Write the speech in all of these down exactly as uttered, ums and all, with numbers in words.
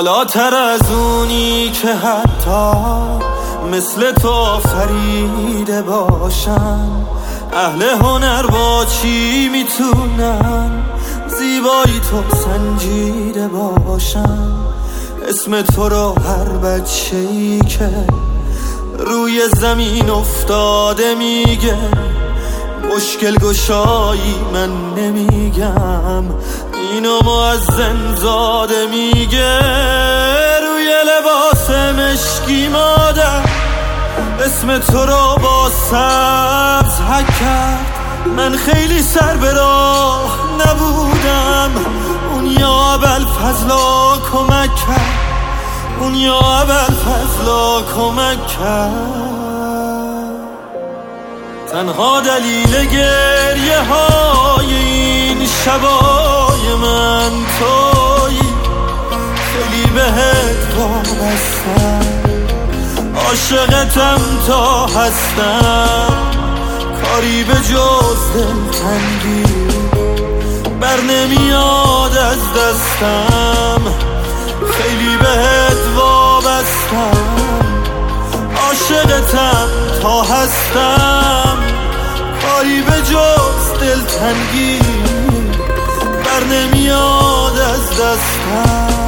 بالاتر از اونی که حتی مثل تو فریده باشن. اهل هنر با چی میتونن زیبایی تو سنجیده باشن؟ اسم تو رو هر بچه‌ای که روی زمین افتاده میگه. مشکل گشایی من نمیگم، اینو مؤذن زاده میگه. روی لباس مشکی مادر اسم تو رو با سبز حک کرد. من خیلی سر به راه نبودم، اون یا ابوالفضلا کمک کرد، اون یا ابوالفضلا کمک کرد. تنها دلیل گریه های این شبای من تویی، خیلی بهت وابستم، عاشقتم تا هستم. کاری به جز دلتنگی بر نمیاد از دستم، خیلی بهت وابستم، عاشقتم تا هستم. کاری به جز دلتنگی بر نمیاد از دستم.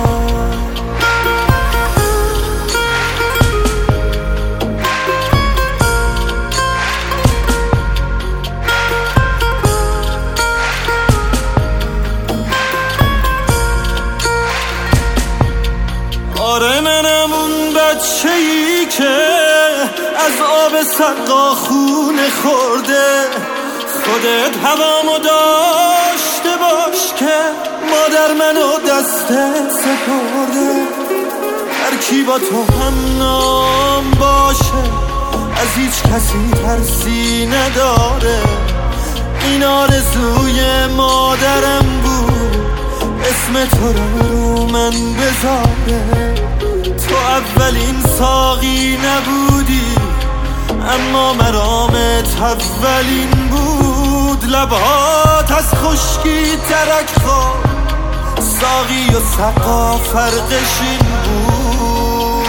آره منم اون بچه‌ای که از آب سقا خونه خورده. خودت هوامو داشته باش که مادر منو دستت سپرده. هر کی با تو هم نام باشه از هیچ کسی ترسی نداره. این آرزوی مادرم بود اسم تو رو رو من بذاره. تو اولین ساقی نبودی اما مرامت اولین بود. لبهات از خشکی ترک خورد، ساقی و سقا فرقش این بود.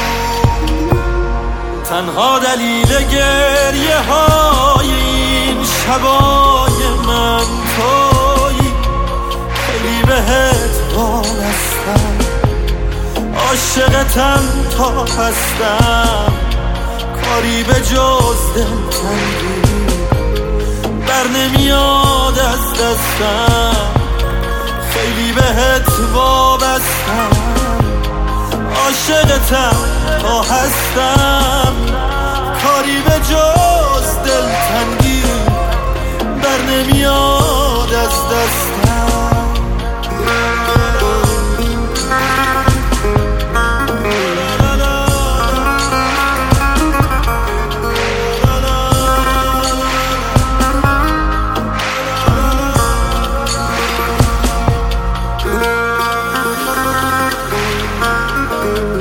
تنها دلیل گریه های این شبای من تویی، خیلی بهت وابستم، عاشقتم تا هستم. کاری به جز دلتنگی بر نمیاد از دستم، خیلی بهت وابستم، عاشقتم تا هستم. کاری به جز دلتنگی بر نمیاد از دستم. Thank you.